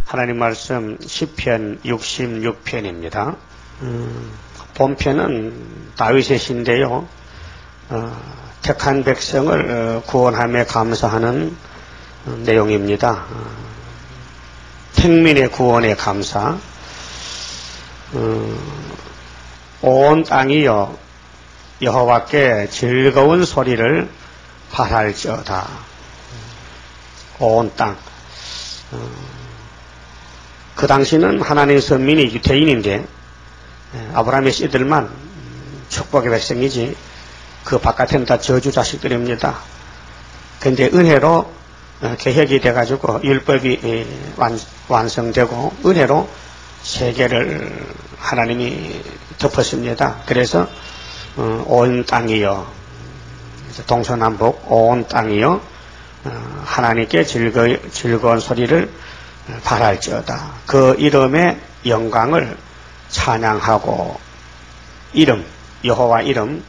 하나님 말씀 시편 66편입니다. 본편은 다윗의 시인데요. 택한 백성을 구원함에 감사하는 내용입니다. 택민의 구원에 감사. 온 땅이여 여호와께 즐거운 소리를 발할지어다. 온 땅. 그 당시는 하나님의 선민이 유대인인데 아브라함의 씨들만 축복의 백성이지 그 바깥에는 다 저주 자식들입니다. 그런데 은혜로 개혁이 돼가지고 율법이 완성되고 은혜로 세계를 하나님이 덮었습니다. 그래서 온 땅이여, 동서남북 온 땅이여 하나님께 즐거운 소리를 발할지어다. 그 이름의 영광을 찬양하고 이름, 여호와 이름.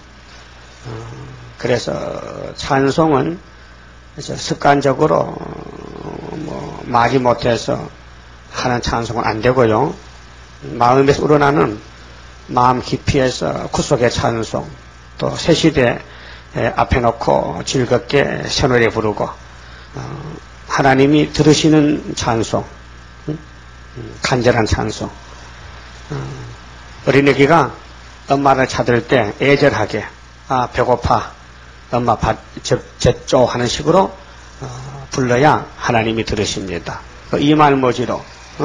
그래서 찬송은 습관적으로 말이 못해서 하는 찬송은 안 되고요. 마음에서 우러나는 마음 깊이에서 구속의 찬송, 또 새시대 앞에 놓고 즐겁게 새노래 부르고 하나님이 들으시는 찬송, 간절한 찬송. 어린애기가 엄마를 찾을 때 애절하게 배고파 엄마 밥 젖줘 하는 식으로 불러야 하나님이 들으십니다. 이 말머지로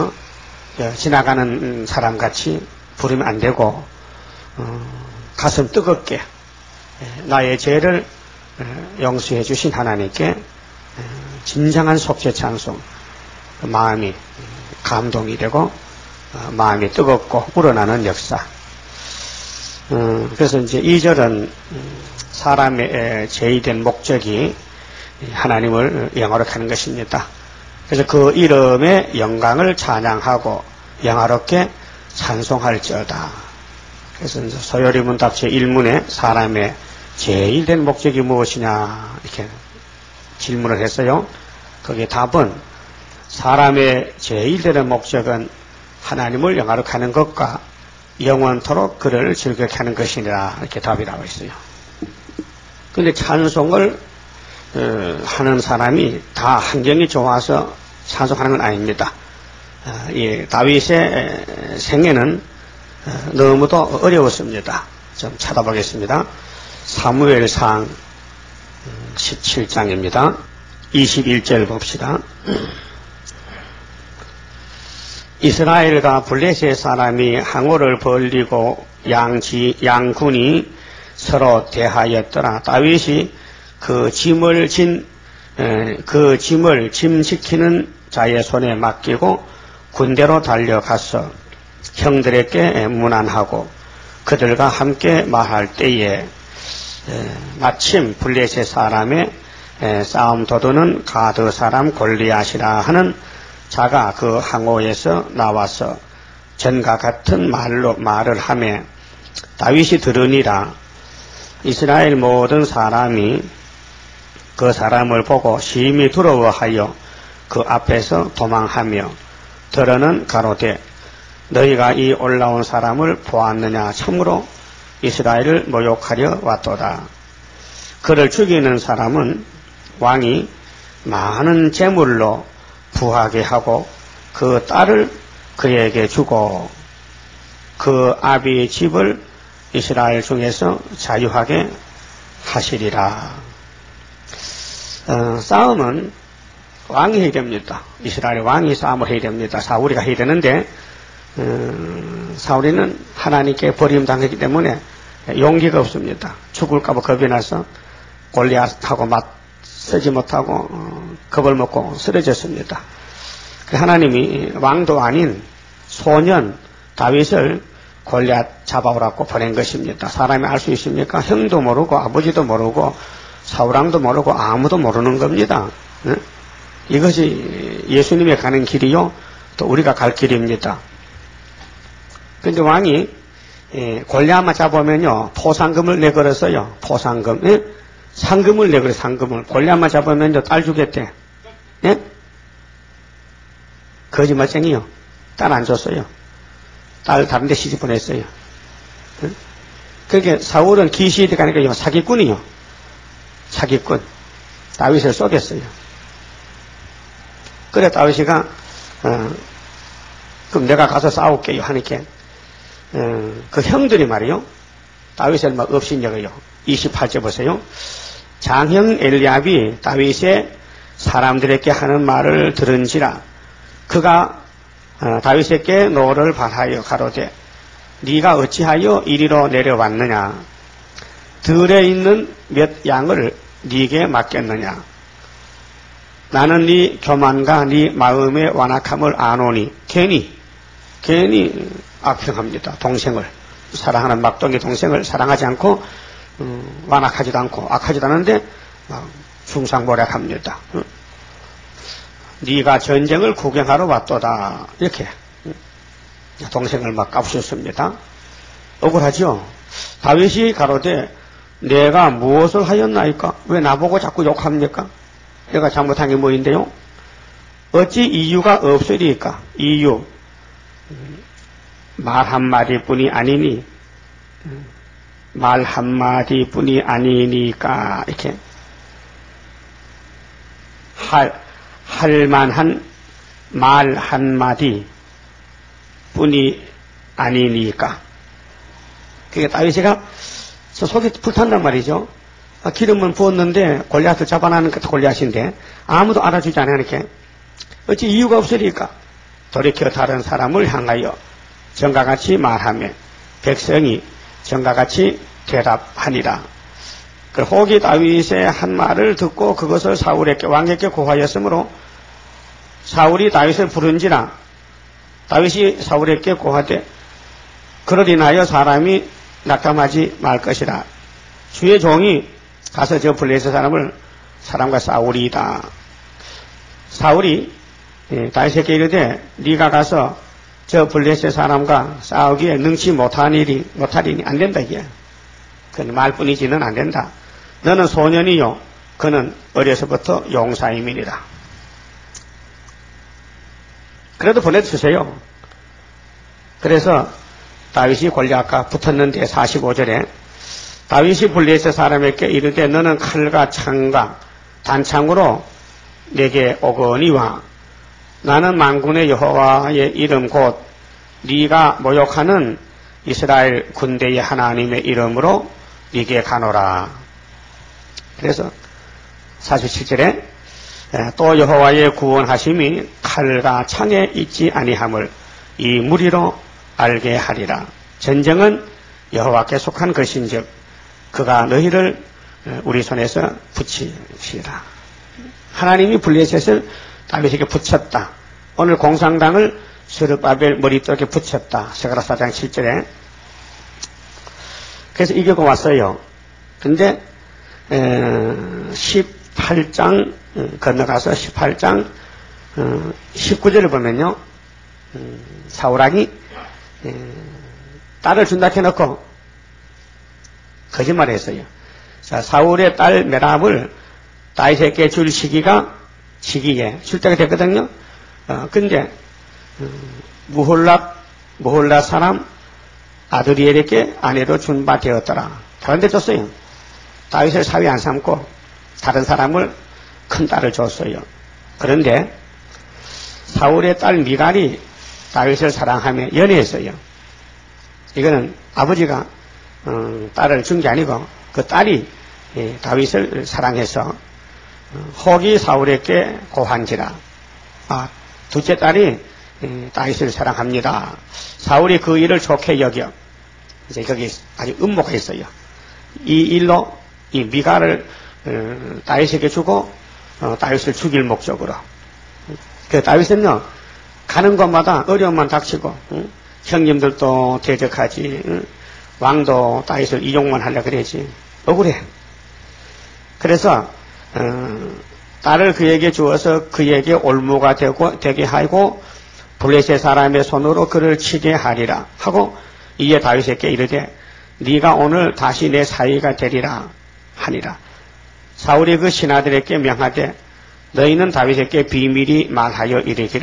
지나가는 사람같이 부르면 안 되고 가슴 뜨겁게 나의 죄를 용서해 주신 하나님께 진정한 속죄 찬송, 마음이 감동이 되고 마음이 뜨겁고 우러나는 역사. 그래서 이제 2절은 사람의 제의된 목적이 하나님을 영화롭게 하는 것입니다. 그래서 그 이름의 영광을 찬양하고 영화롭게 찬송할지어다. 그래서 이제 소요리 문답 제1문에 사람의 제일 된 목적이 무엇이냐 이렇게 질문을 했어요. 거기에 답은 사람의 제일 되는 목적은 하나님을 영화롭게 하는 것과 영원토록 그를 즐겁게 하는 것이니라 이렇게 답이 나와 있어요. 그런데 찬송을 하는 사람이 다 환경이 좋아서 찬송하는 건 아닙니다. 다윗의 생애는 너무도 어려웠습니다. 좀 찾아보겠습니다. 사무엘상 17장입니다. 21절 봅시다. 이스라엘과 블레셋 사람이 항우를 벌리고 양군이 서로 대하였더라. 다윗이 그 짐을 짐시키는 자의 손에 맡기고 군대로 달려가서 형들에게 문안하고 그들과 함께 말할 때에 마침 블레셋 사람의 싸움 도두는 가드 사람 골리앗이라 하는 자가 그 항오에서 나와서 전과 같은 말을 하며 다윗이 들으니라. 이스라엘 모든 사람이 그 사람을 보고 심히 두려워하여 그 앞에서 도망하며 더러는 가로되 너희가 이 올라온 사람을 보았느냐. 참으로 이스라엘을 모욕하려 왔도다. 그를 죽이는 사람은 왕이 많은 재물로 부하게 하고 그 딸을 그에게 주고 그 아비의 집을 이스라엘 중에서 자유하게 하시리라. 싸움은 왕이 해야 됩니다. 이스라엘 왕이 싸움을 해야 됩니다. 사울이가 해야 되는데 사울이는 하나님께 버림당했기 때문에 용기가 없습니다. 죽을까봐 겁이 나서 골리앗하고 쓰지 못하고 겁을 먹고 쓰러졌습니다. 하나님이 왕도 아닌 소년 다윗을 골리앗 잡아오라고 보낸 것입니다. 사람이 알 수 있습니까? 형도 모르고 아버지도 모르고 사울왕도 모르고 아무도 모르는 겁니다. 이것이 예수님의 가는 길이요 또 우리가 갈 길입니다. 그런데 왕이 골리앗만 잡으면요 포상금을 내걸었어요. 포상금. 상금을 내그래, 상금을. 골리앗만 잡으면 딸 주겠대. 예? 거짓말쟁이요. 딸 안 줬어요. 딸 다른 데 시집 보냈어요. 응? 그렇게 사울은 기시에 가니까 사기꾼이요. 사기꾼. 다윗을 쏘겠어요. 그래 다윗이가 그럼 내가 가서 싸울게요 하니까 그 형들이 말이요. 다윗을 막 업신여겨요. 28절 보세요. 장형 엘리압이 다윗의 사람들에게 하는 말을 들은지라 그가 다윗에게 노를 발하여 가로되 네가 어찌하여 이리로 내려왔느냐 들에 있는 몇 양을 네게 맡겼느냐 나는 네 교만과 네 마음의 완악함을 아노니 괜히 악평합니다. 동생을 사랑하는 막둥이 동생을 사랑하지 않고 완악하지도 않고 악하지도 않은데 중상모략합니다. 네가 전쟁을 구경하러 왔도다 이렇게 동생을 막 까부셨습니다. 억울하죠. 다윗이 가로되 내가 무엇을 하였나이까? 왜 나보고 자꾸 욕합니까? 내가 잘못한 게 뭐인데요? 어찌 이유가 없으리까? 이유 말 한마디뿐이 아니니 말 한마디뿐이 아니니까 이렇게 할 만한 말 한마디 뿐이 아니니까. 그게 다윗이가 속이 불탄단 말이죠. 기름은 부었는데 골리앗을 잡아나는 것도 골리앗인데 아무도 알아주지 않으니까 어찌 이유가 없으리까? 돌이켜 다른 사람을 향하여 전과 같이 말하며 백성이 전과 같이 대답하니라. 혹이 다윗의 한 말을 듣고 그것을 사울에게 왕에게 고하였으므로 사울이 다윗을 부른지라 다윗이 사울에게 고하되 그를 인하여 사람이 낙담하지 말 것이라. 주의 종이 가서 저 블레셋 사람과 싸우리이다. 사울이 다윗에게 이르되 네가 가서 저 블레셋 사람과 싸우기에 능치 못하리니 안 된다 이게. 그건 말뿐이지는 안 된다. 너는 소년이요 그는 어려서부터 용사임이니라. 그래도 보내주세요. 그래서 다윗이 골리앗과 붙었는데 45절에 다윗이 블레셋 사람에게 이르되 너는 칼과 창과 단창으로 내게 오거니와 나는 만군의 여호와의 이름 곧 네가 모욕하는 이스라엘 군대의 하나님의 이름으로 네게 가노라. 그래서 47절에 또 여호와의 구원하심이 칼과 창에 있지 아니함을 이 무리로 알게 하리라. 전쟁은 여호와께 속한 것인즉 그가 너희를 우리 손에서 붙이시라. 하나님이 블레셋을 다윗에게 붙였다. 오늘 공산당을 스룹바벨 머리떡에 붙였다. 스가랴 4장 7절에. 그래서 이겨고 왔어요. 근데 18장 건너가서 18장 19절을 보면요. 사울왕이 딸을 준다 해놓고 거짓말을 했어요. 자, 사울의 딸 메랍을 다윗에게 줄 시기에 줄 때가 됐거든요. 근데 무홀랏 사람 아드리엘에게 아내로 준 바 되었더라. 다른 데 줬어요. 다윗을 사위 안 삼고 다른 사람을 큰 딸을 줬어요. 그런데 사울의 딸 미갈이 다윗을 사랑하며 연애했어요. 이거는 아버지가 딸을 준 게 아니고 그 딸이 다윗을 사랑해서 혹이 사울에게 고한지라. 둘째 딸이 다윗을 사랑합니다. 사울이 그 일을 좋게 여겨. 이제 거기 아주 음모가 있어요. 이 일로 이 미갈을 다윗에게 주고 다윗을 죽일 목적으로. 그 다윗은요 가는 곳마다 어려움만 닥치고 형님들도 대적하지 왕도 다윗을 이용만 하려 그러지. 억울해. 그래서 딸을 그에게 주어서 그에게 올무가 되게 하고 블레셋 사람의 손으로 그를 치게 하리라 하고 이에 다윗에게 이르되 네가 오늘 다시 내 사위가 되리라 하니라. 사울이 그 신하들에게 명하되 너희는 다윗에게 비밀히 말하여 이르기를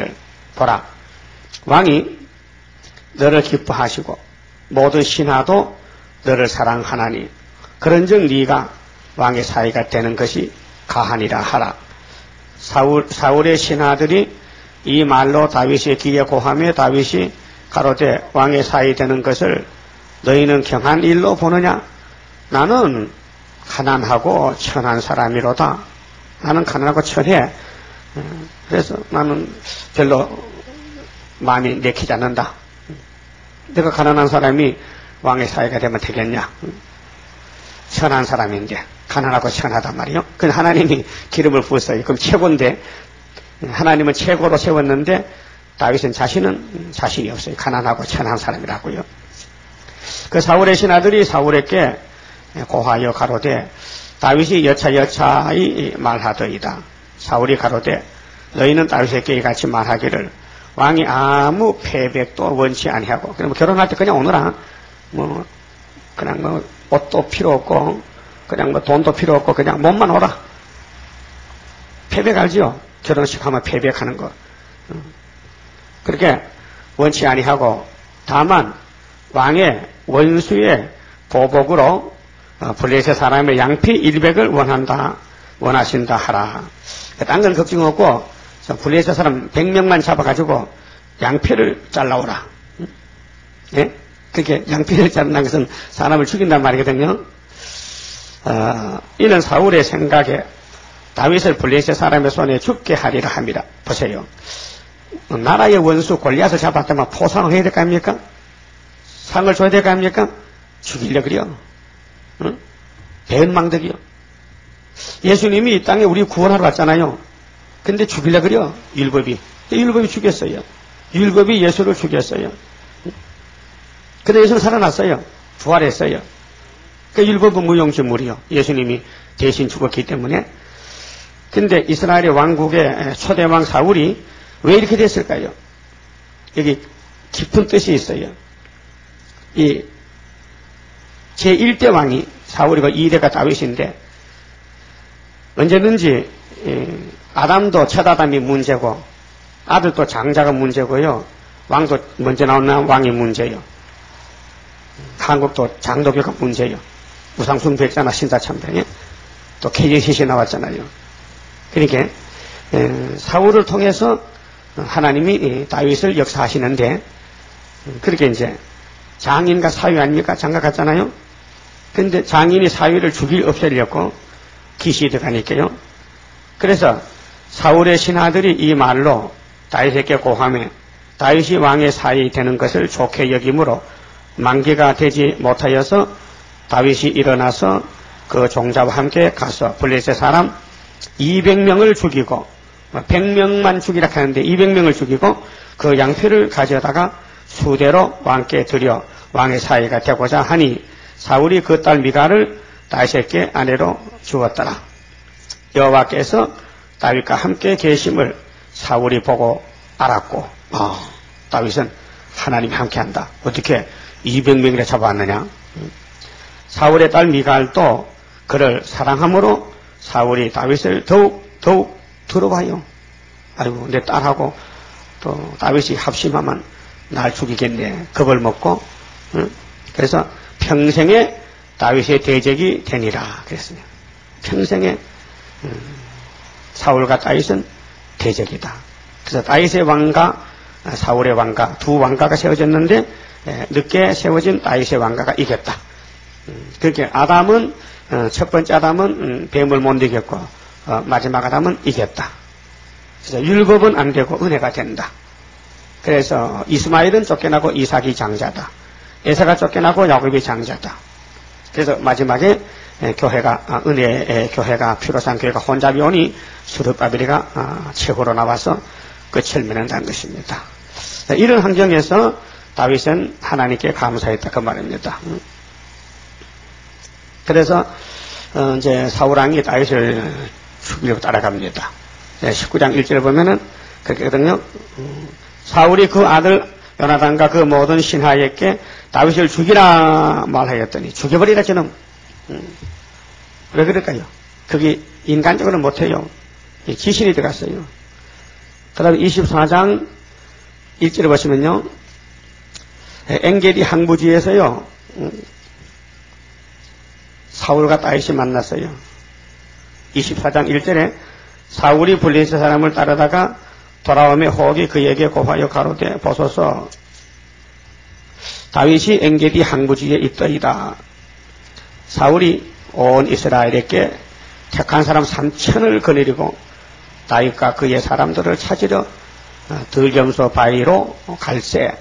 보라, 왕이 너를 기뻐하시고 모든 신하도 너를 사랑하나니 그런즉 네가 왕의 사위가 되는 것이 가하니라 하라. 사울의 신하들이 이 말로 다윗의 귀에 고하며 다윗이 가로되 왕의 사위 되는 것을 너희는 경한 일로 보느냐? 나는 가난하고 천한 사람이로다. 나는 가난하고 천해. 그래서 나는 별로 마음이 내키지 않는다. 내가 가난한 사람이 왕의 사위가 되면 되겠냐? 천한 사람인데 가난하고 천하단 말이요. 그건 하나님이 기름을 부었어요. 그럼 최고인데 하나님은 최고로 세웠는데 다윗은 자신이 없어요. 가난하고 천한 사람이라고요. 그 사울의 신하들이 사울에게 고하여 가로되 다윗이 여차여차히 말하더이다. 사울이 가로되 너희는 다윗에게 이같이 말하기를 왕이 아무 패백도 원치 아니하고 그럼 결혼할 때 그냥 오너라. 그냥 옷도 필요 없고 그냥 돈도 필요 없고 그냥 몸만 오라. 패백 알지요? 결혼식 하면 패백하는 거. 그렇게 원치 아니하고 다만 왕의 원수의 보복으로 블레셋 사람의 양피 100을 원하신다 하라. 딴 건 걱정 없고 블레셋 사람 100명만 잡아가지고 양피를 잘라오라. 예? 그렇게 양피를 자른다는 것은 사람을 죽인단 말이거든요. 이는 사울의 생각에 다윗을 블레셋 사람의 손에 죽게 하리라 합니다. 보세요. 나라의 원수 골리앗을 잡았다면 포상을 해야 될 거 아닙니까? 상을 줘야 될 거 아닙니까? 죽이려 그려. 응? 배은망덕이요. 예수님이 이 땅에 우리 구원하러 왔잖아요. 근데 죽이려 그려. 율법이 죽였어요. 율법이 예수를 죽였어요. 근데 예수는 살아났어요. 부활했어요. 그 율법은 무용지물이요. 예수님이 대신 죽었기 때문에. 근데 이스라엘의 왕국의 초대왕 사울이 왜 이렇게 됐을까요? 여기 깊은 뜻이 있어요. 이 제1대 왕이 사울이고 2대가 다윗인데 언제든지 아담도 첫 아담이 문제고 아들도 장자가 문제고요. 왕도 먼저 나오는 왕이 문제요. 한국도 장도교가 문제요. 우상숭배했잖아. 신사참배에. 또 KJCC 나왔잖아요. 그러니까 사울을 통해서 하나님이 다윗을 역사하시는데 그렇게 이제 장인과 사위 아닙니까? 장가 갔잖아요. 근데 장인이 사위를 없애려고 기시에 들어가니까요. 그래서 사울의 신하들이 이 말로 다윗에게 고하며 다윗이 왕의 사위 되는 것을 좋게 여김으로 만기가 되지 못하여서 다윗이 일어나서 그 종자와 함께 가서 블레셋 사람 200명을 죽이고 100명만 죽이라 하는데 200명을 죽이고 그 양피를 가져다가 수대로 왕께 드려 왕의 사위가 되고자 하니 사울이 그 딸 미갈을 다윗에게 아내로 주었더라. 여호와께서 다윗과 함께 계심을 사울이 보고 알았고 다윗은 하나님이 함께한다. 어떻게 200명이나 잡아왔느냐. 사울의 딸 미갈도 그를 사랑함으로 사울이 다윗을 더욱 들어봐요. 아이고 내 딸하고 또 다윗이 합심하면 날 죽이겠네. 겁을 먹고 그래서 평생에 다윗의 대적이 되니라 그랬습니다. 평생에 사울과 다윗은 대적이다. 그래서 다윗의 왕과 사울의 왕가 두 왕가가 세워졌는데 늦게 세워진 다윗의 왕가가 이겼다. 그렇게 아담은 첫 번째 아담은 뱀을 못 이겼고 마지막 아담은 이겼다. 그래서 율법은 안 되고 은혜가 된다. 그래서 이스마엘은 쫓겨나고 이삭이 장자다. 에사가 쫓겨나고 야곱이 장자다. 그래서 마지막에 교회가 은혜의 교회가 피로산 교회가 혼잡이 오니 수르바벨이가 최고로 나와서 끝을 맺는다는 것입니다. 이런 환경에서 다윗은 하나님께 감사했다 그 말입니다. 그래서 이제 사울왕이 다윗을 죽이려고 따라갑니다. 19장 1절에 보면은 그렇게거든요. 사울이 그 아들 요나단과 그 모든 신하에게 다윗을 죽이라 말하였더니 죽여버리라 저놈. 왜 그럴까요? 그게 인간적으로 못해요. 귀신이 들어갔어요. 그 다음에 24장 1절에 보시면요. 엔게디 항구지에서요. 사울과 다윗이 만났어요. 24장 1절에 사울이 블레셋 사람을 따르다가 돌아오며 호옥이 그에게 고하여 가로되 보소서 다윗이 엔게디 항구지에 있더이다. 사울이 온 이스라엘에게 택한 사람 3천을 거느리고 다윗과 그의 사람들을 찾으려 들점소 바위로 갈새.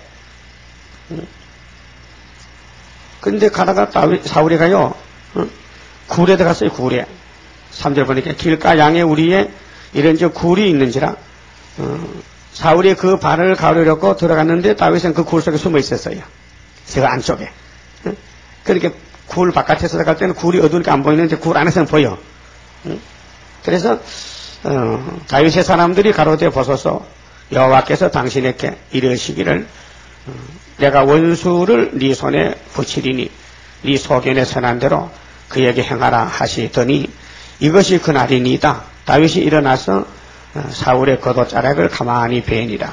그런데 가다가 사울이 가요. 굴에 들어갔어요. 굴에. 3절 보니까 길가 양의 우리에 이런 굴이 있는지라 사울이 그 발을 가르려고 들어갔는데 다윗은 그 굴 속에 숨어 있었어요. 저 안쪽에. 그러니까 굴 바깥에서 들어갈 때는 굴이 어두우니까 안 보이는데 굴 안에서는 보여. 그래서 다윗의 사람들이 가로되 보소서 여호와께서 당신에게 이르시기를 내가 원수를 네 손에 붙이리니 네 소견에 선한 대로 그에게 행하라 하시더니 이것이 그날이니이다. 다윗이 일어나서 사울의 겉옷자락을 가만히 베니라.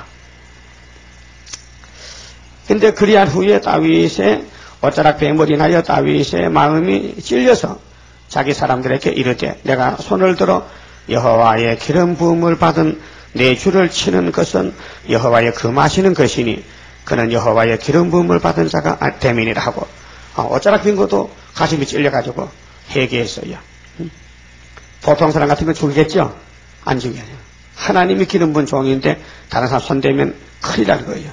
근데 그리한 후에 다윗의 옷자락 베므로 인하여 다윗의 마음이 찔려서 자기 사람들에게 이르되 내가 손을 들어 여호와의 기름 부음을 받은 내 주를 치는 것은 여호와의 금하시는 것이니 그는 여호와의 기름 부음을 받은 자가 됨이니라 하고 옷자락 빈 것도 가슴이 찔려가지고 회개했어요. 보통 사람 같으면 죽이겠죠? 안 죽여요. 하나님이 기름 부은 종인데 다른 사람 손대면 큰일 날 거예요.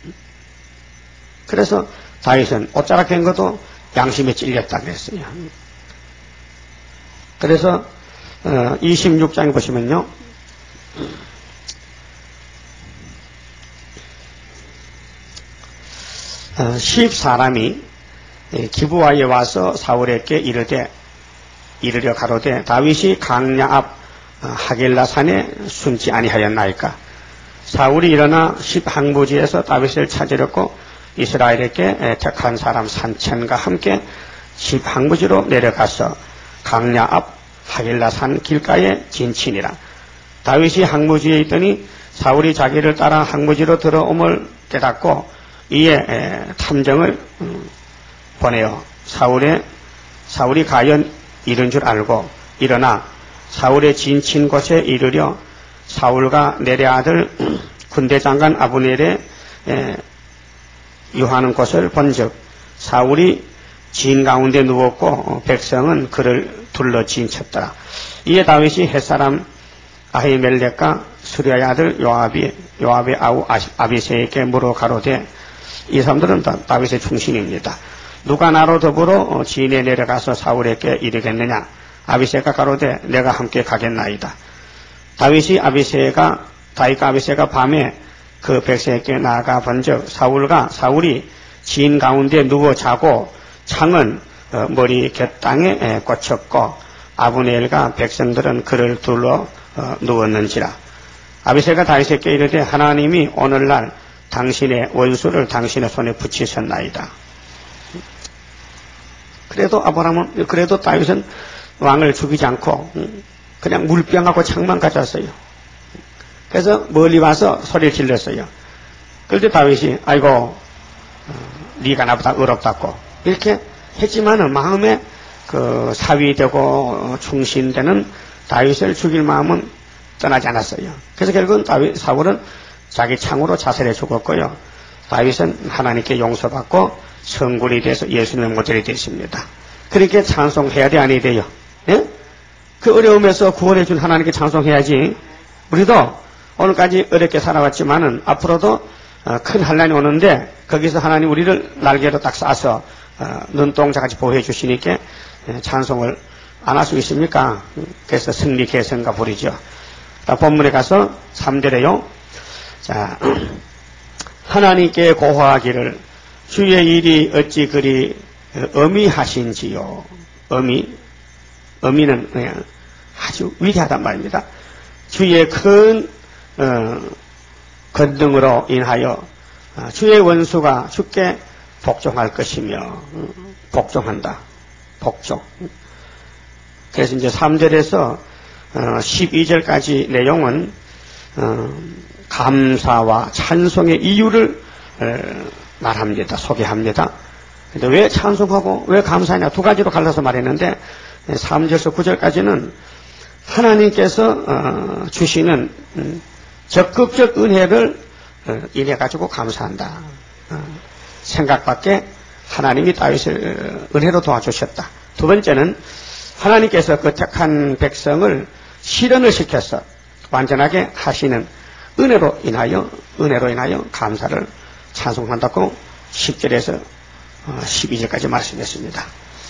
그래서 다윗은 옷자락 빈 것도 양심에 찔렸다 그랬어요. 그래서 26장에 보시면요. 10사람이 기브아에 와서 사울에게 이르려 가로되 다윗이 강야 앞 하겔라 산에 숨지 아니하였나이까. 사울이 일어나 10항부지에서 다윗을 찾으려고 이스라엘에게 택한 사람 3천과 함께 10항부지로 내려가서 강야 앞 하길라 산 길가에 진친이라. 다윗이 항무지에 있더니 사울이 자기를 따라 항무지로 들어옴을 깨닫고 이에 탐정을 보내어 사울이 과연 이른 줄 알고 일어나 사울의 진친 곳에 이르려 사울과 내레 아들 군대장관 아브넬의 유하는 곳을 본즉 사울이 진 가운데 누웠고 백성은 그를 둘러 진쳤더라. 이에 다윗이 햇사람 아히멜렉과 수리아의 아들 요압의 아우 아비새에게 물어 가로되 이 사람들은 다 다윗의 충신입니다. 누가 나로 더불어 진에 내려가서 사울에게 이르겠느냐. 아비새가 가로되 내가 함께 가겠나이다. 다윗과 아비새가 밤에 그 백성에게 나아가 본즉 사울이 진 가운데 누워 자고 창은 머리 곁땅에 꽂혔고 아브넬과 백성들은 그를 둘러 누웠는지라. 아비새가 다윗에게 이르되 하나님이 오늘날 당신의 원수를 당신의 손에 붙이셨나이다. 그래도 다윗은 왕을 죽이지 않고 그냥 물병하고 창만 가졌어요. 그래서 멀리 와서 소리를 질렀어요. 그런데 다윗이 아이고 네가 나보다 어렵다고 이렇게 했지만은 마음에 그 사위되고 충신되는 다윗을 죽일 마음은 떠나지 않았어요. 그래서 결국은 사울은 자기 창으로 자살해 죽었고요. 다윗은 하나님께 용서받고 성군이 돼서 예수님의 모델이 됐습니다. 그렇게 찬송해야 돼 아니 돼요? 예? 그 어려움에서 구원해 준 하나님께 찬송해야지. 우리도 오늘까지 어렵게 살아왔지만은 앞으로도 큰 환난이 오는데 거기서 하나님 우리를 날개로 딱 쏴서 눈동자같이 보호해 주시니까 찬송을 안 할 수 있습니까? 그래서 승리 개성가 부르죠. 본문에 가서 3절에요. 자, 하나님께 고하기를 주의 일이 어찌 그리 어미하신지요. 어미는 그냥 아주 위대하단 말입니다. 주의 큰 권능으로 인하여 주의 원수가 주께 복종할 것이며 복종한다. 복종. 그래서 이제 3절에서 12절까지 내용은 감사와 찬송의 이유를 말합니다. 소개합니다. 근데 왜 찬송하고 왜 감사하냐 두 가지로 갈라서 말했는데 3절에서 9절까지는 하나님께서 주시는 적극적 은혜를 인해 가지고 감사한다. 생각 밖에 하나님이 다윗을 은혜로 도와주셨다. 두 번째는 하나님께서 그 택한 백성을 실현을 시켜서 완전하게 하시는 은혜로 인하여 감사를 찬송한다고 10절에서 12절까지 말씀했습니다.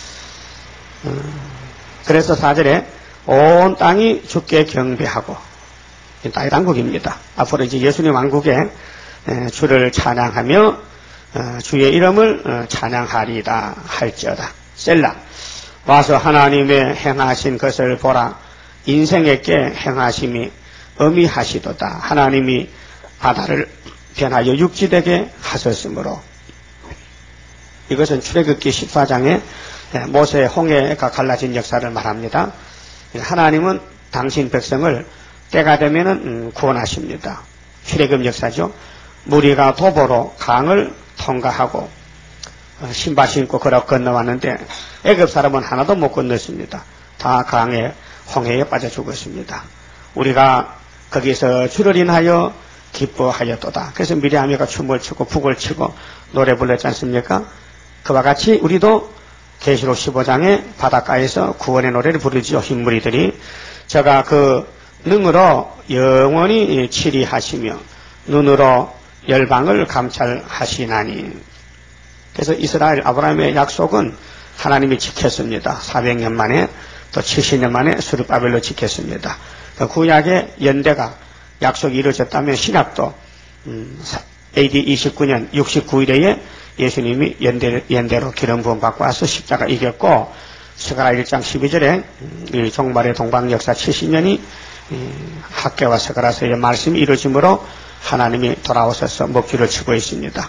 그래서 4절에 온 땅이 주께 경배하고 다윗 왕국입니다. 앞으로 이제 예수님 왕국에 주를 찬양하며 주의 이름을 찬양하리다 할지어다. 셀라 와서 하나님의 행하신 것을 보라. 인생에게 행하심이 어미하시도다. 하나님이 바다를 변하여 육지되게 하셨으므로. 이것은 출애굽기 14장에 모세 홍해가 갈라진 역사를 말합니다. 하나님은 당신 백성을 때가 되면은 구원하십니다. 출애굽 역사죠. 무리가 도보로 강을 통과하고 신발 신고 걸어 건너왔는데 애굽 사람은 하나도 못 건넜습니다. 다 강에 홍해에 빠져 죽었습니다. 우리가 거기서 주를 인하여 기뻐하였도다. 그래서 미리암이가 춤을 추고 북을 치고 노래 불렀지 않습니까? 그와 같이 우리도 계시록 15장에 바닷가에서 구원의 노래를 부르지요. 흰무리들이 저가 그 능으로 영원히 치리하시며 눈으로 열방을 감찰하시나니. 그래서 이스라엘 아브라함의 약속은 하나님이 지켰습니다. 400년 만에 또 70년 만에 스룹바벨로 지켰습니다. 그 구약의 연대가 약속이 이루어졌다면 신약도 AD 29년 69일에 예수님이 연대로 기름 부음 받고 와서 십자가 이겼고 스가랴 1장 12절에 이 종말의 동방 역사 70년이 학개와 스가랴서의 말씀이 이루어짐으로 하나님이 돌아오셔서 목줄을 치고 있습니다.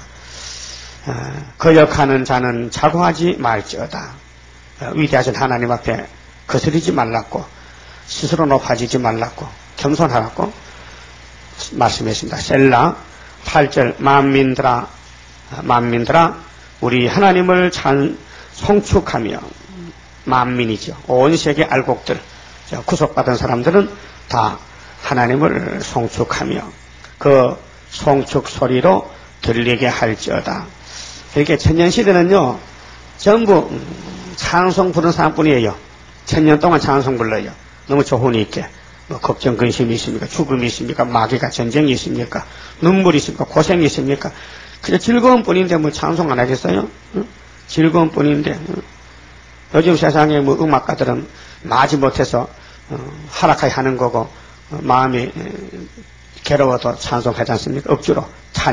거역하는 자는 자고하지 말지어다. 위대하신 하나님 앞에 거스르지 말라고 스스로 높아지지 말라고 겸손하라고 말씀했습니다. 셀라 8절 만민들아 우리 하나님을 송축하며 만민이죠. 온 세계 알곡들 구속받은 사람들은 다 하나님을 송축하며 그 송축 소리로 들리게 할지어다. 이렇게 천년시대는요 전부 찬송 부르는 사람뿐이에요. 천년 동안 찬송 불러요. 너무 조훈이 있게 뭐 걱정 근심이 있습니까? 죽음이 있습니까? 마귀가 전쟁이 있습니까? 눈물이 있습니까? 고생이 있습니까? 그냥 즐거운 뿐인데 뭐 찬송 안 하겠어요? 응? 즐거운 뿐인데 요즘 세상에 뭐 음악가들은 마지 못해서 하락하게 하는 거고 마음이 괴로워도 찬송하지 않습니까? 억지로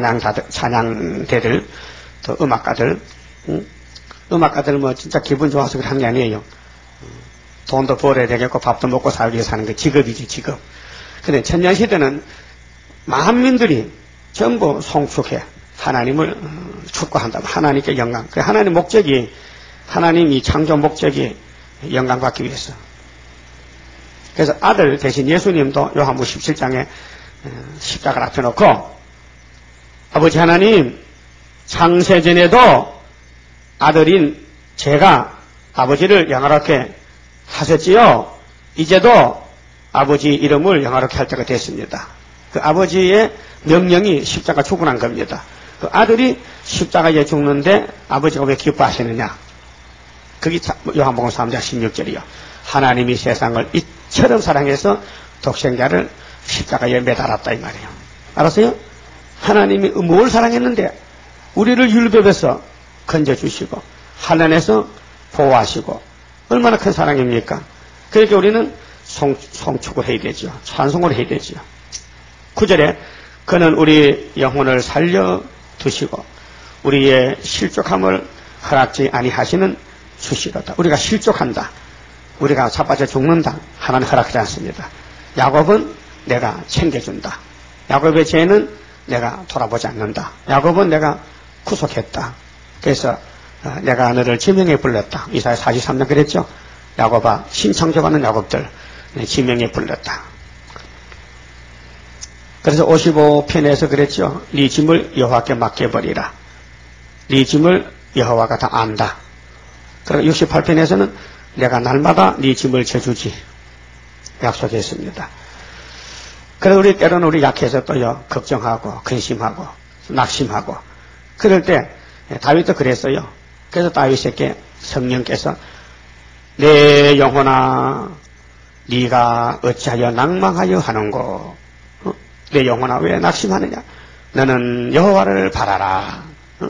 찬양대들 또 음악가들 음악가들 뭐 진짜 기분 좋아서 그런 게 아니에요. 돈도 벌어야 되겠고 밥도 먹고 살기 위해서 하는 게 직업이지 직업. 근데 천년시대는 만민들이 전부 송축해 하나님을 축구한다. 하나님께 영광. 그 하나님 목적이 하나님이 창조 목적이 영광 받기 위해서. 그래서 아들 대신 예수님도 요한복음 17장에 십자가를 앞에 놓고 아버지 하나님 창세전에도 아들인 제가 아버지를 영화롭게 하셨지요. 이제도 아버지 이름을 영화롭게 할 때가 됐습니다. 그 아버지의 명령이 십자가 죽어난 겁니다. 그 아들이 십자가에 죽는데 아버지가 왜 기뻐하시느냐. 그게 요한복음 3장 16절이요. 하나님이 세상을 이처럼 사랑해서 독생자를 십자가에 매달았다 이 말이에요. 알았어요? 하나님이 뭘 사랑했는데 우리를 율법에서 건져주시고 환난에서 보호하시고 얼마나 큰 사랑입니까? 그러니까 우리는 송축을 해야 되죠. 찬송을 해야 되죠. 9절에 그는 우리 영혼을 살려두시고 우리의 실족함을 허락지 아니하시는 주시로다. 우리가 실족한다. 우리가 자빠져 죽는다. 하나는 허락하지 않습니다. 야곱은 내가 챙겨준다. 야곱의 죄는 내가 돌아보지 않는다. 야곱은 내가 구속했다. 그래서 내가 너를 지명에 불렀다. 이사야 43장 그랬죠. 야곱아 신창조받는 야곱들 지명에 불렀다. 그래서 55편에서 그랬죠. 네 짐을 여호와께 맡겨버리라. 네 짐을 여호와가 다 안다. 그리고 68편에서는 내가 날마다 네 짐을 져주지 약속했습니다. 그래서 우리 때로는 우리 약해서 또요 걱정하고 근심하고 낙심하고 그럴 때 다윗도 그랬어요. 그래서 다윗에게 성령께서 내 영혼아 네가 어찌하여 낭망하여 하는고 내 영혼아 왜 낙심하느냐 너는 여호와를 바라라.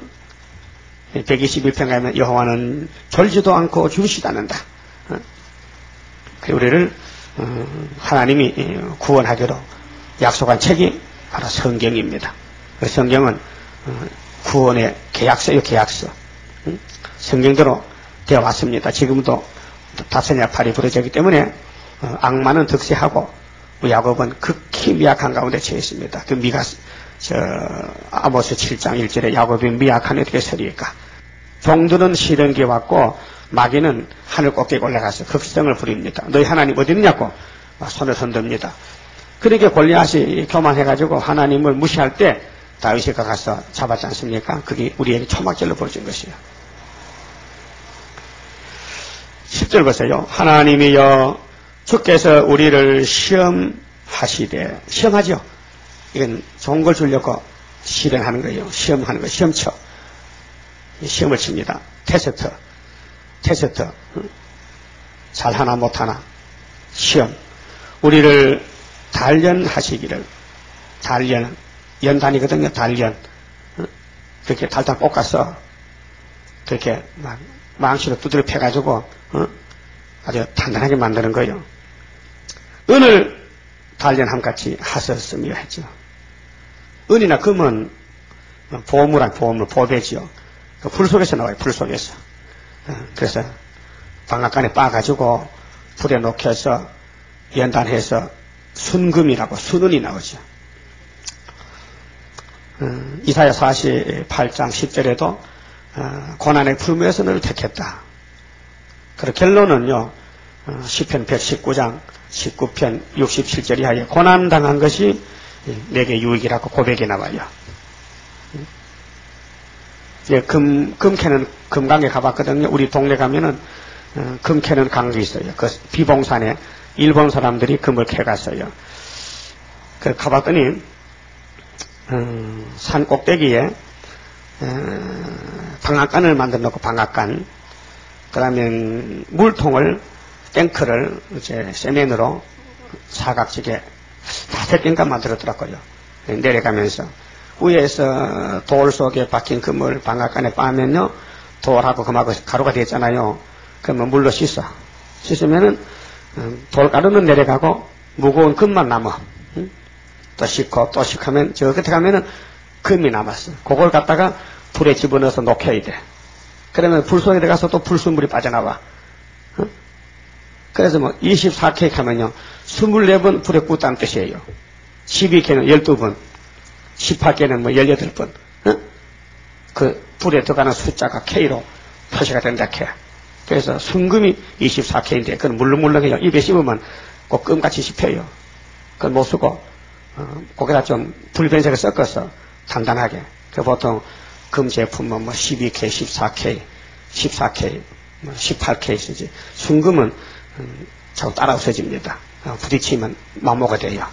121편 가면 여호와는 졸지도 않고 주시도 않는다. 우리를 하나님이 구원하기로 약속한 책이 바로 성경입니다. 성경은 구원의 계약서요, 계약서. 성경대로 되어 왔습니다. 지금도 다스냐 팔이 부러지기 때문에 악마는 득세하고 야곱은 극히 미약한 가운데 처해 있습니다. 그 아모스 7장 1절에 야곱이 미약한 어떻게 서리일까? 종들은 시련기에 왔고 마귀는 하늘 꼭대기에 올라가서 극성을 부립니다. 너희 하나님 어디 있느냐고 손을 흔듭니다. 그렇게 골리앗이 교만해가지고 하나님을 무시할 때 다윗이 가서 잡았지 않습니까? 그게 우리에게 초막절로 벌어진 것이에요. 10절 보세요. 하나님이여 주께서 우리를 시험하시되 시험하죠. 이건 좋은 걸 주려고 실행하는 거예요. 시험하는 거 시험쳐. 시험을 칩니다. 테스트. 잘하나 못하나 시험. 우리를 단련하시기를. 단련. 연단이거든요. 단련. 그렇게 달달 볶아서 그렇게 막 망치로 두드려 패가지고 아주 단단하게 만드는 거예요. 은을 단련함같이 하셨으며 했죠. 은이나 금은 보물, 보배지요. 그 불 속에서 나와요. 불 속에서. 그래서 방앗간에 빻아가지고 불에 녹여서 연단해서 순금이라고 순은이 나오죠. 이사야 48장 10절에도 고난의 풀무에서 너를 택했다. 그리고 결론은요. 시편 119장 19편 67절 이하에 고난당한 것이 내게 유익이라고 고백이 나와요. 예, 금 캐는 금강에 가봤거든요. 우리 동네 가면은 금 캐는 강도 있어요. 그 비봉산에 일본 사람들이 금을 캐갔어요. 그 가봤더니 산 꼭대기에 방앗간을 만들어 놓고 방앗간 그다음에 물통을 탱크를 이제 세면으로 사각지게 5개인가 만들었더라고요. 내려가면서 위에서 돌 속에 박힌 금을 방앗간에 빠면요 돌하고 금하고 가루가 되잖아요. 그러면 물로 씻으면은 돌가루는 내려가고 무거운 금만 남아. 또 씻고 또 씻으면 저 끝에 가면은 금이 남았어. 그걸 갖다가 불에 집어넣어서 녹여야 돼. 그러면 불 속에 들어가서 또 불순물이 빠져나와. 그래서 뭐 24K 하면요 24번 불에 굽다는 뜻이에요. 12K는 12번, 18K는 뭐 18번. 그 불에 들어가는 숫자가 K로 표시가 된다 K. 그래서 순금이 24K인데 그건 물렁물렁해요. 입에 씹으면 꼭 금같이 씹혀요. 그건 못 쓰고 거기다 좀 불변색을 섞어서 단단하게. 그 보통 금 제품은 뭐 12K, 14K, 14K, 18K 쓰지. 순금은 자꾸 따라 없어집니다. 부딪히면 마모가 돼요.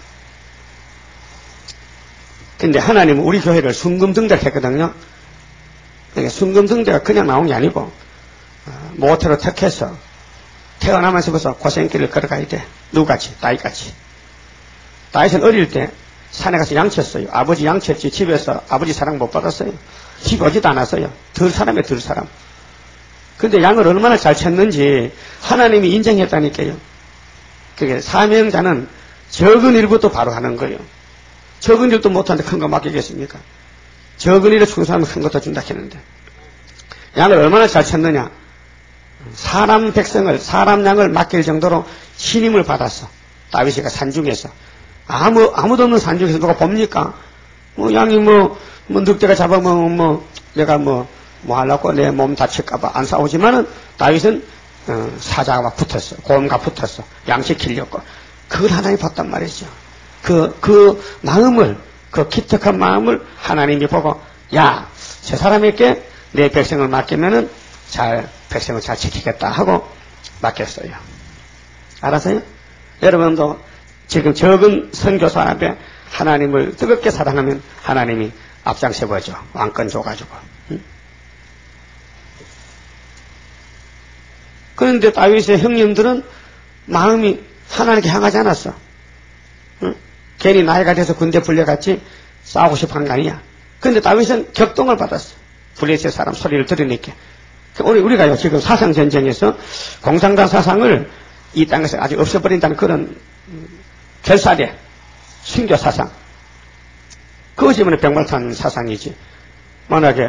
근데 하나님은 우리 교회를 순금등대했거든요. 그러니까 순금등대가 그냥 나온 게 아니고 모태로 택해서 태어나면서부터 고생길을 걸어가야 돼. 누구같이? 다윗같이. 다윗은 어릴 때 산에 가서 양쳤어요. 아버지 양쳤지 집에서 아버지 사랑 못 받았어요. 집 오지도 않았어요. 덜 사람에 덜 사람. 근데 양을 얼마나 잘 쳤는지 하나님이 인정했다니까요. 그게 사명자는 적은 일부터 바로 하는 거예요. 적은 일도 못하는데 큰 거 맡기겠습니까? 적은 일에 충성하면 큰 것도 준다 했는데 양을 얼마나 잘 쳤느냐. 사람 백성을 사람 양을 맡길 정도로 신임을 받았어. 다윗이가 산중에서 아무도 없는 산중에서 누가 봅니까? 뭐 양이 뭐 늑대가 잡으면 내가 뭐 하려고 내 몸 다칠까봐 안 싸우지만은 다윗은 사자가 막 붙었어. 곰과 붙었어. 양 지키려고. 그걸 하나님 봤단 말이죠. 그 마음을, 그 기특한 마음을 하나님이 보고, 야, 저 사람에게 내 백성을 맡기면은 백성을 잘 지키겠다 하고 맡겼어요. 알았어요? 여러분도 지금 적은 선교사 앞에 하나님을 뜨겁게 사랑하면 하나님이 앞장서보죠. 왕권 줘가지고. 응? 그런데 다윗의 형님들은 마음이 하나님께 향하지 않았어. 응? 괜히 나이가 돼서 군대 불려갔지 싸우고 싶어 한 거 아니야. 그런데 다윗은 격동을 받았어. 블레셋 사람 소리를 들으니까. 우리가요, 지금 사상전쟁에서 공산당 사상을 이 땅에서 아직 없애버린다는 그런 결사대, 순교 사상. 그것 때문에 백발탄 사상이지. 만약에,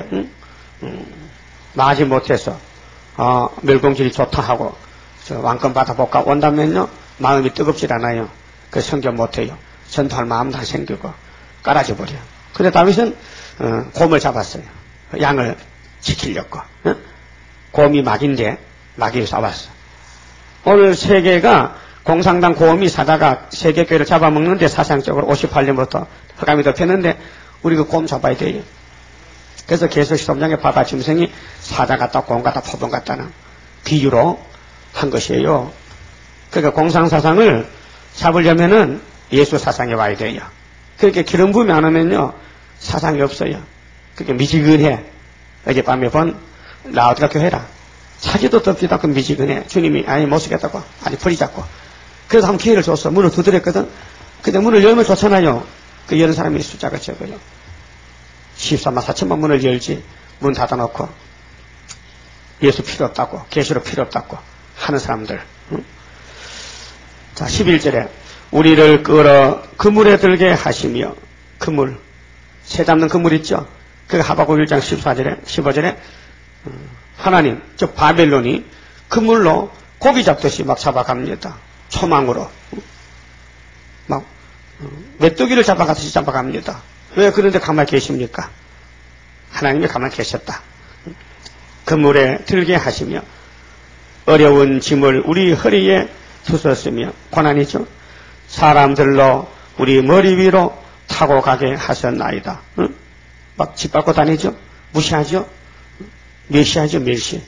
나지 못해서, 멸공질이 좋다 하고, 왕권 받아볼까 온다면요, 마음이 뜨겁질 않아요. 그 성교 못해요. 전도할 마음도 안 생기고, 깔아져 버려요. 근데 다윗은, 곰을 잡았어요. 양을 지키려고. 곰이 막인데, 마귀를 싸웠어. 오늘 세계가 공산당 곰이 사다가 세계교회를 잡아먹는데 사상적으로 58년부터 흑암이 덮였는데, 우리 그 곰 잡아야 돼요. 그래서 계속 시험장에 바다 짐승이 사자 같다, 곰 같다, 포범 같다는 비유로 한 것이에요. 그러니까 공산사상을 잡으려면은 예수 사상에 와야 돼요. 그렇게 기름 부음이 안 오면요, 사상이 없어요. 그렇게 미지근해. 어젯밤에 본 라우드가 교회라. 자기도 덥지도 않고 미지근해. 주님이 아니 못 쓰겠다고. 아니 불이 잡고. 그래서 한 기회를 줬어. 문을 두드렸거든. 근데 문을 열면 좋잖아요. 그 여는 사람이 숫자가 적어요. 14만 4천만 문을 열지. 문 닫아놓고 예수 필요 없다고, 계시로 필요 없다고 하는 사람들. 응? 자, 11절에 우리를 끌어 그물에 들게 하시며, 그물, 새 잡는 그물 있죠? 그 하박국 1장 15절에 하나님, 즉 바벨론이 그물로 고기 잡듯이 막 잡아갑니다. 초망으로 막 메뚜기를 잡아가듯이 잡아갑니다. 왜 그런데 가만히 계십니까? 하나님이 가만히 계셨다. 그물에 들게 하시며 어려운 짐을 우리 허리에 두셨으며, 고난이죠. 사람들로 우리 머리 위로 타고 가게 하셨나이다. 응? 막 짓밟고 다니죠. 무시하죠. 멸시하죠. 멸시.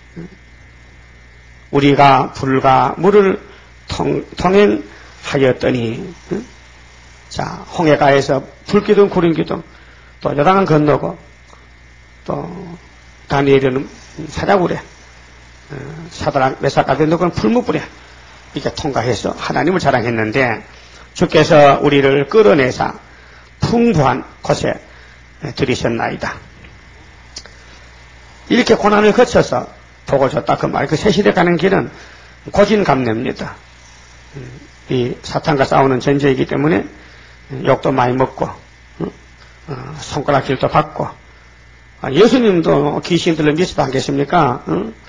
우리가 불과 물을 통행하였더니, 응? 자, 홍해가에서 불기둥 구름기둥, 또 요단강 건너고, 또 다니엘은 사자굴에, 사드락 메삭 아벤노고는 풀무불에 이렇게 통과해서 하나님을 자랑했는데, 주께서 우리를 끌어내사 풍부한 곳에 들이셨나이다. 이렇게 고난을 거쳐서 복을 줬다 그 말. 그 새시대 가는 길은 고진감래입니다. 이 사탄과 싸우는 전쟁이기 때문에 욕도 많이 먹고, 손가락 길도 받고, 예수님도 귀신들을 미치도 않겠습니까?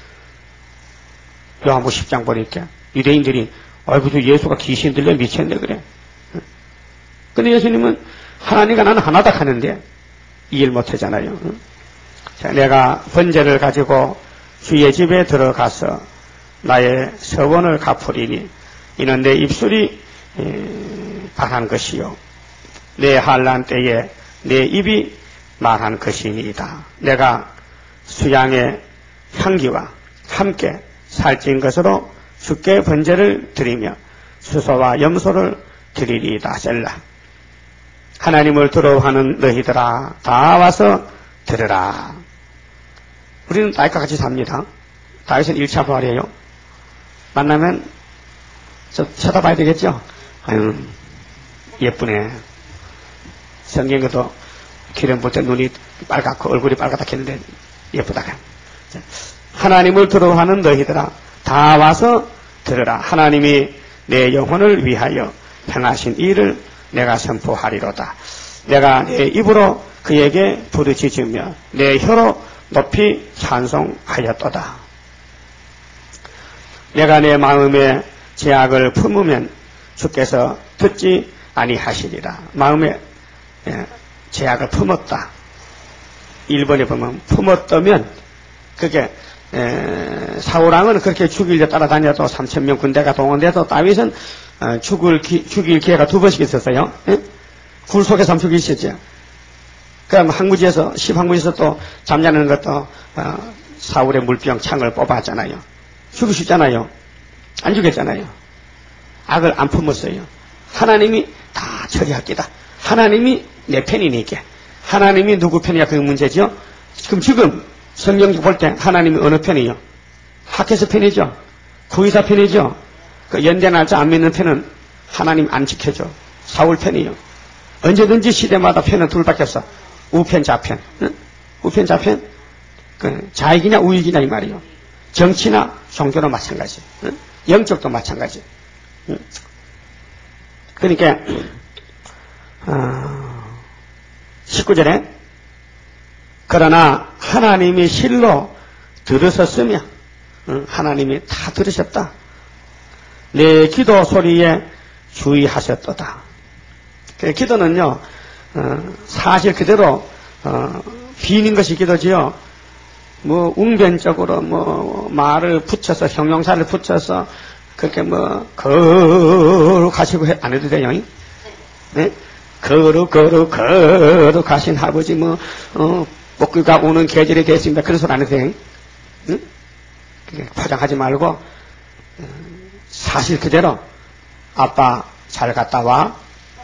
요한복음 10장 보니까 유대인들이 아이고 예수가 귀신들에 미쳤네 그래. 근데 예수님은 하나님과 나는 하나다 하는데 이해를 못하잖아요. 자, 내가 번제를 가지고 주의 집에 들어가서 나의 서원을 갚으리니 이는 내 입술이 바란 것이요 내 환난 때에 내 입이 말한 것이니이다. 내가 수양의 향기와 함께 살찐 것으로 주께 번제를 드리며 수소와 염소를 드리리이다. 셀라. 하나님을 두려워하는 너희들아 다 와서 들으라. 우리는 다윗과 같이 삽니다. 다윗은 1차 부활이에요. 만나면 쳐다봐야 되겠죠? 아유, 예쁘네. 성경에도 기름 볼 때 눈이 빨갛고 얼굴이 빨갛다 했는데 예쁘다. 하나님을 두려워하는 너희들아 다 와서 들으라. 하나님이 내 영혼을 위하여 행하신 일을 내가 선포하리로다. 내가 내 입으로 그에게 부르짖으며 내 혀로 높이 찬송하였도다. 내가 내 마음에 제약을 품으면 주께서 듣지 아니하시리라. 마음에 제약을 품었다. 1번에 보면 품었다면 그게 사울왕은 그렇게 죽이려 따라다녀도 3,000명 군대가 동원돼도 다윗은 죽일 기회가 2번씩 있었어요. 굴 속에서 한번 죽이셨죠. 그럼 항구지에서 십항구지에서 또 잠자는 것도 사울의 물병 창을 뽑았잖아요. 죽일 수 있잖아요. 안 죽였잖아요. 악을 안 품었어요. 하나님이 다 처리할게다. 하나님이 내 편이니까. 하나님이 누구 편이야 그 문제죠. 지금 성경 볼 때 하나님이 어느 편이요? 하켓스 편이죠. 구의사 편이죠. 그 연대 날짜 안 믿는 편은 하나님 안 지켜줘. 사울 편이요. 언제든지 시대마다 편은 둘밖에 없어. 우편 좌편. 응? 우편 좌편. 그 좌익이냐 우익이냐 이 말이요. 정치나 종교도 마찬가지. 응? 영적도 마찬가지. 응? 그러니까 19절에 그러나 하나님이 실로 들으셨으며 하나님이 다 들으셨다. 내 기도 소리에 주의하셨도다. 기도는요 사실 그대로 비는 것이 기도지요. 뭐 웅변적으로 뭐 말을 붙여서 형용사를 붙여서 그렇게 뭐 거룩하시고 안 해도 돼요. 네? 거룩하신 아버지 뭐 복귀가 오는 계절이 됐습니다. 그런 소리 안 해도 돼요. 응? 포장하지 말고 사실 그대로 아빠 잘 갔다 와.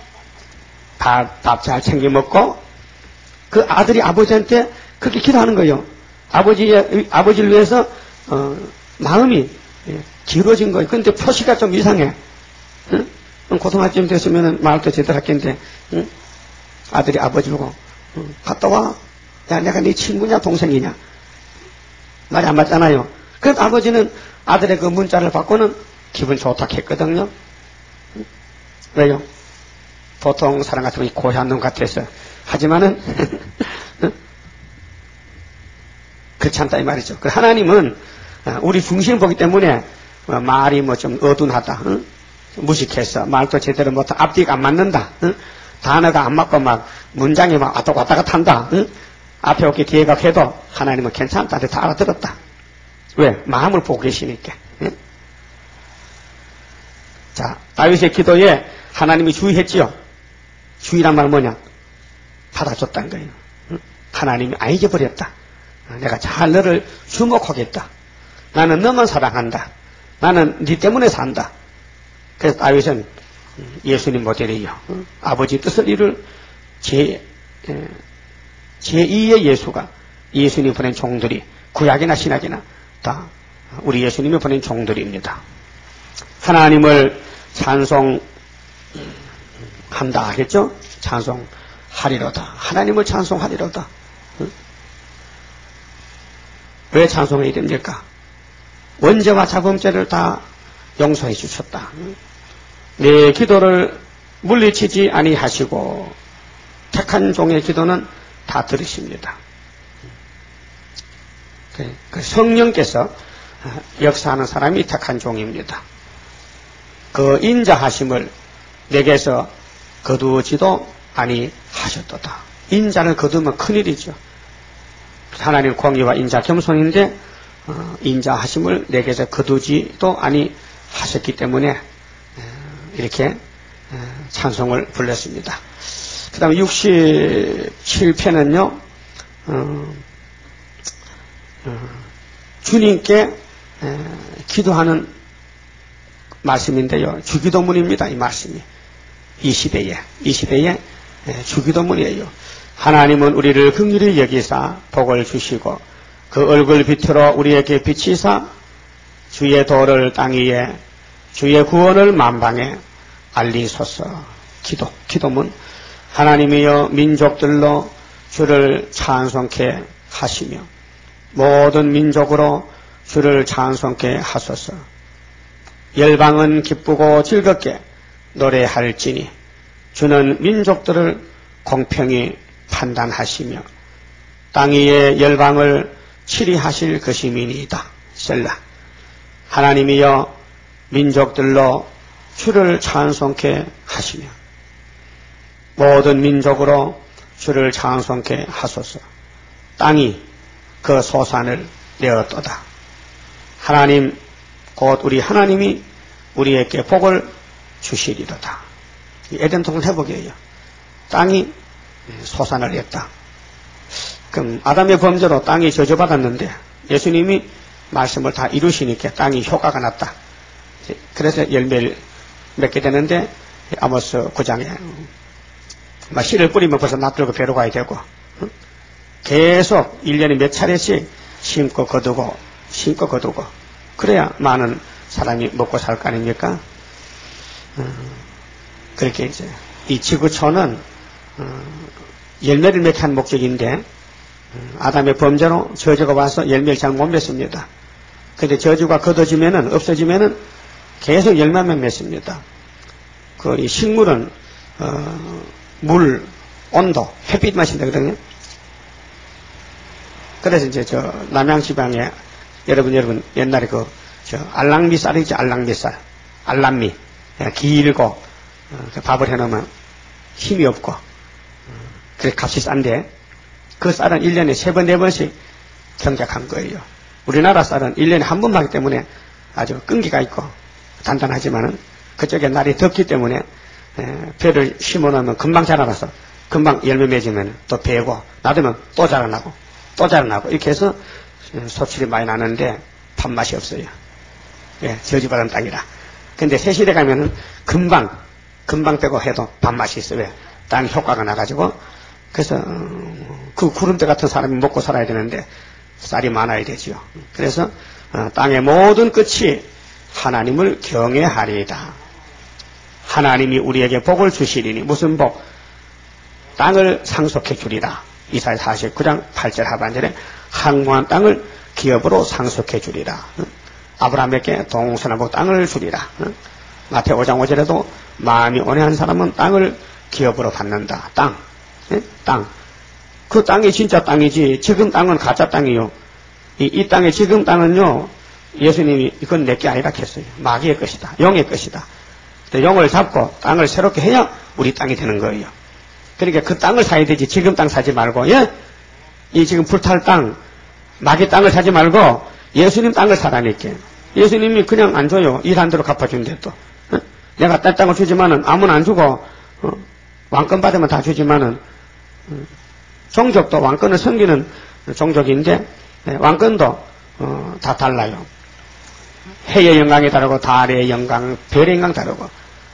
밥 잘 챙겨 먹고 그 아들이 아버지한테 그렇게 기도하는 거예요. 아버지를 위해서 마음이 길어진 거예요. 그런데 표시가 좀 이상해. 응? 고등학교쯤 됐으면 말도 제대로 했겠는데 응? 아들이 아버지 보고 갔다 와. 야 내가 네 친구냐 동생이냐 말이 안 맞잖아요. 그래서 아버지는 아들의 그 문자를 받고는 기분 좋다 했거든요. 응? 왜요? 보통 사람 같으면 고향 놈 같아서 하지만은 그렇지 않다 이 말이죠. 하나님은 우리 중심을 보기 때문에 말이 뭐 좀 어둔하다, 응? 무식해서 말도 제대로 못하, 앞뒤가 안 맞는다, 응? 단어가 안 맞고 막 문장이 막 왔다 갔다 한다, 응? 앞에 오게 뒤에가 해도 하나님은 괜찮다, 다 알아들었다. 왜? 마음을 보고 계시니까. 응? 자, 다윗의 기도에 하나님이 주의했지요. 주의란 말 뭐냐? 받아줬다는 거예요. 응? 하나님이 안 잊어버렸다. 내가 잘 너를 주목하겠다. 나는 너만 사랑한다. 나는 네 때문에 산다. 그래서 다윗은 예수님 모델이요. 아버지 뜻을 이룰 제2의 예수가 예수님 보낸 종들이 구약이나 신약이나 다 우리 예수님이 보낸 종들입니다. 하나님을 찬송한다 하겠죠? 찬송하리로다. 하나님을 찬송하리로다. 왜 찬송해야 됩니까? 원죄와 자범죄를 다 용서해 주셨다. 내 기도를 물리치지 아니하시고 택한 종의 기도는 다 들으십니다. 그 성령께서 역사하는 사람이 택한 종입니다. 그 인자하심을 내게서 거두지도 아니하셨도다. 인자를 거두면 큰일이죠. 하나님 공의와 인자 겸손인데 인자하심을 내게서 거두지도 아니하셨기 때문에 이렇게 찬송을 불렀습니다. 그 다음에 67편은요 주님께 기도하는 말씀인데요. 주기도문입니다. 이 말씀이 이 시대에 주기도문이에요. 하나님은 우리를 긍휼히 여기사 복을 주시고 그 얼굴 빛으로 우리에게 비치사 주의 도를 땅 위에 주의 구원을 만방에 알리소서. 기도문. 하나님이여 민족들로 주를 찬송케 하시며 모든 민족으로 주를 찬송케 하소서. 열방은 기쁘고 즐겁게 노래할지니 주는 민족들을 공평히 판단하시며 땅 위의 열방을 치리하실 것임이니이다. 셀라. 하나님이여 민족들로 주를 찬송케 하시며 모든 민족으로 주를 찬송케 하소서. 땅이 그 소산을 내었도다. 하나님 곧 우리 하나님이 우리에게 복을 주시리로다. 에덴 동산 회복이에요. 땅이 소산을 했다. 그럼 아담의 범죄로 땅이 저주받았는데 예수님이 말씀을 다 이루시니까 땅이 효과가 났다. 그래서 열매를 맺게 되는데 아모스 9장에 씨를 뿌리면 벌써 납들고 배로 가야 되고 계속 1년에 몇 차례씩 심고 거두고 심고 거두고 그래야 많은 사람이 먹고 살 거 아닙니까? 그렇게 이제 이 지구촌은 열매를 맺게 한 목적인데 아담의 범죄로 저주가 와서 열매를 잘 못 맺습니다. 근데 저주가 걷어지면은 없어지면은 계속 열매만 맺습니다. 이 식물은 물, 온도, 햇빛 마신다 그러거든요. 그래서 이제 남양지방에 여러분 옛날에 알랑미쌀 있죠? 알랑미쌀, 알람미 길고 밥을 해놓으면 힘이 없고 그래 값이 싼데 그 쌀은 1년에 3번 4번씩 경작한 거예요. 우리나라 쌀은 1년에 한 번만 하기 때문에 아주 끈기가 있고 단단하지만은 그쪽에 날이 덥기 때문에 배를 심어놓으면 금방 자라나서 금방 열매 맺으면 또 베고 놔두면 또 자라나고 또 자라나고 이렇게 해서 소출이 많이 나는데 밥맛이 없어요. 저주받은 땅이라. 근데 새시대 가면은 금방 빼고 해도 밥맛이 있어요. 왜? 땅 효과가 나가지고 그래서 그 구름대 같은 사람이 먹고 살아야 되는데 쌀이 많아야 되지요. 그래서 땅의 모든 끝이 하나님을 경외하리이다. 하나님이 우리에게 복을 주시리니 무슨 복? 땅을 상속해 주리라. 이사야 49장 8절 하반절에 항무한 땅을 기업으로 상속해 주리라. 아브라함에게 동서남북 땅을 주리라. 마태오 5장 5절에도 마음이 온유한 사람은 땅을 기업으로 받는다. 땅. 그 땅이 진짜 땅이지 지금 땅은 가짜 땅이요. 이 땅의 지금 땅은요 예수님이 이건 내게 아니라 했어요. 마귀의 것이다. 용의 것이다. 용을 잡고 땅을 새롭게 해야 우리 땅이 되는 거예요. 그러니까 그 땅을 사야 되지 지금 땅 사지 말고 이 지금 불탈 땅 마귀 땅을 사지 말고 예수님 땅을 사라니까. 예수님이 그냥 안 줘요. 일한 대로 갚아준대 또. 내가 딴 땅을 주지만은 아무나 안 주고 왕권 받으면 다 주지만은 종족도 왕권을 섬기는 종족인데 왕권도 다 달라요. 해의 영광이 다르고 달의 영광, 별의 영광 다르고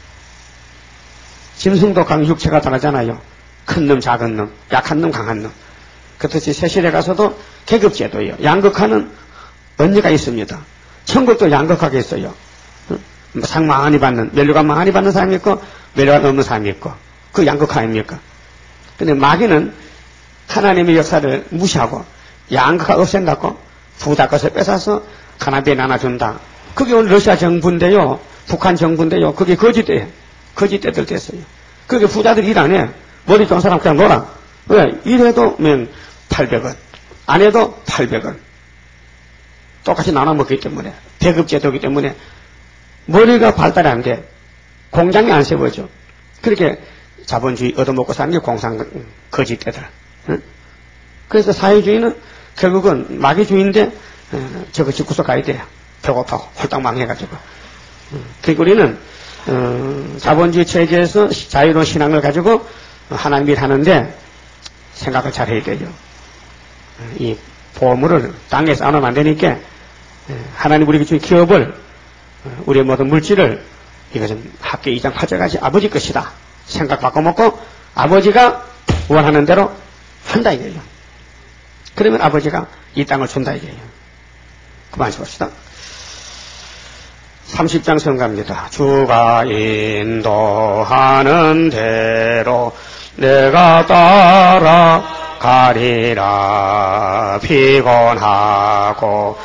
짐승도 각 육체가 다르잖아요. 큰 놈, 작은 놈, 약한 놈, 강한 놈. 그렇듯이 세실에 가서도 계급제도예요. 양극화는 언니가 있습니다. 천국도 양극화가 있어요. 상 많이 받는, 면류관 많이 받는 사람이 있고 면류관 없는 사람이 있고 그 양극화 아닙니까? 근데 마귀는 하나님의 역사를 무시하고 양극화 없앤다고 부자 것을 뺏어서 가나비에 나눠준다. 그게 오늘 러시아 정부인데요. 북한 정부인데요. 그게 거짓대예요. 거짓대들 됐어요. 그게 부자들이 일 안 해. 머리 좋은 사람 그냥 놀아. 왜? 일해도 800원. 안 해도 800원. 똑같이 나눠 먹기 때문에. 배급제도이기 때문에 머리가 발달이 안 돼. 공장이 안 세워져. 그렇게 자본주의 얻어먹고 사는 게 공상 거짓대들. 응? 그래서 사회주의는 결국은 마귀주의인데 저거 짓고서 가야 돼요. 배고파고 홀딱 망해가지고. 그리고 우리는 자본주의 체제에서 자유로운 신앙을 가지고 하나님 일 하는데 생각을 잘 해야 되죠. 이 보물을 땅에 쌓아놓으면 안 되니까 하나님 우리에게 준 기업을 우리의 모든 물질을 이것은 학계 2장 8절까지 아버지 것이다. 생각 바꿔먹고 아버지가 원하는 대로 한다 이거예요. 그러면 아버지가 이 땅을 준다 이거예요. 그만 봅시다. 30장 성가입니다. 주가 인도하는 대로 내가 따라가리라. 피곤하고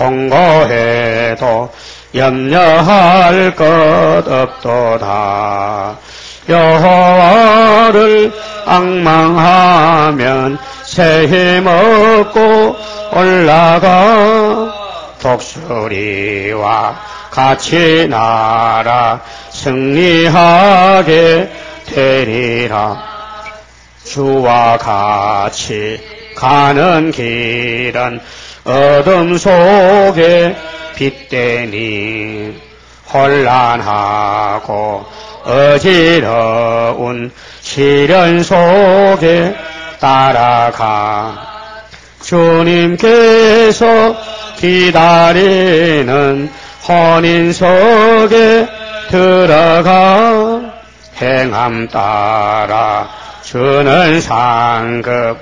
공고해도 염려할 것 없도다. 여호와를 앙망하면 새 힘 얻고 올라가 독수리와 같이 날아 승리하게 되리라. 주와 같이 가는 길은 어둠 속에 빗대니 혼란하고 어지러운 시련 속에 따라가 주님께서 기다리는 혼인 속에 들어가 행함 따라 주는 상급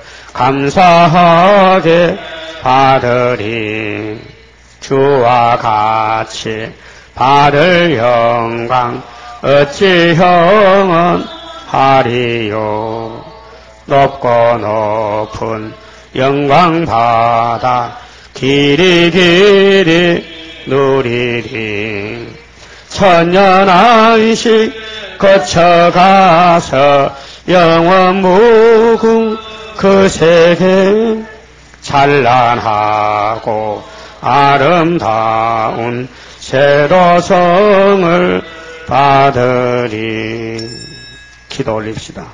감사하게 받으리. 주와 같이 받을 영광 어찌 형은 하리요. 높고 높은 영광 받아 길이 길이 누리리. 천년 안식 거쳐가서 영원 무궁 그 세계 찬란하고 아름다운 세도성을 받으리. 기도 올립시다.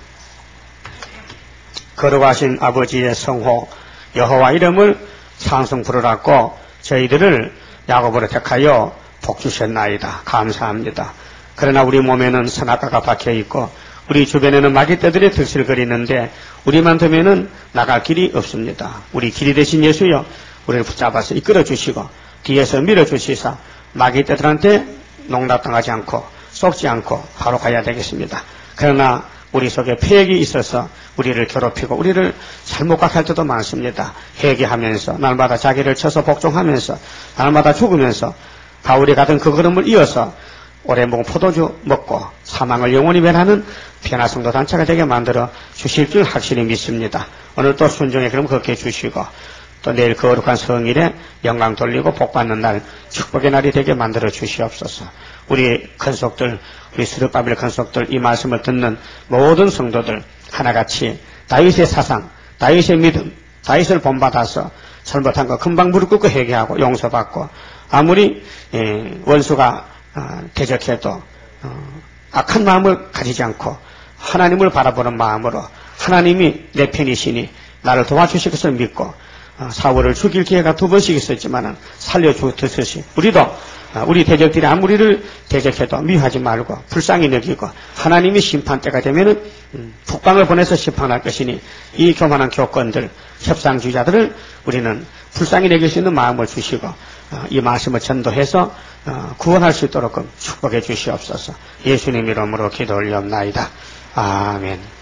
거룩하신 아버지의 성호 여호와 이름을 찬송 부르라고 저희들을 야곱으로 택하여 복 주셨나이다. 감사합니다. 그러나 우리 몸에는 선악과가 박혀있고 우리 주변에는 마귀떼들이 들슬거리는데 우리만 되면은 나갈 길이 없습니다. 우리 길이 되신 예수여 우리를 붙잡아서 이끌어 주시고 뒤에서 밀어 주시사 마귀떼들한테 농락당하지 않고 속지 않고 바로 가야 되겠습니다. 그러나 우리 속에 폐역이 있어서 우리를 괴롭히고 우리를 잘못 각할 때도 많습니다. 회개하면서 날마다 자기를 쳐서 복종하면서 날마다 죽으면서 바울이 가던 그 걸음을 이어서 오래 먹은 포도주 먹고 사망을 영원히 면하는 변화성도 단체가 되게 만들어 주실 줄 확실히 믿습니다. 오늘 또 순종의 그럼 그렇게 해주시고 또 내일 거룩한 성일에 영광 돌리고 복받는 날 축복의 날이 되게 만들어 주시옵소서. 우리 큰속들 우리 스룹바벨 큰속들 이 말씀을 듣는 모든 성도들 하나같이 다윗의 사상 다윗의 믿음 다윗을 본받아서 잘못한 거 금방 무릎 꿇고 회개하고 용서받고 아무리 원수가 대적해도 악한 마음을 가지지 않고 하나님을 바라보는 마음으로 하나님이 내 편이시니 나를 도와주실 것을 믿고 사울을 죽일 기회가 2번씩 있었지만 살려주듯이 우리도 우리 대적들이 아무리를 대적해도 미워하지 말고 불쌍히 여기고 하나님이 심판때가 되면은 북방을 보내서 심판할 것이니 이 교만한 교권들 협상주의자들을 우리는 불쌍히 여길 수 있는 마음을 주시고 이 말씀을 전도해서 구원할 수 있도록 축복해 주시옵소서. 예수님 이름으로 기도 올리옵나이다. 아멘.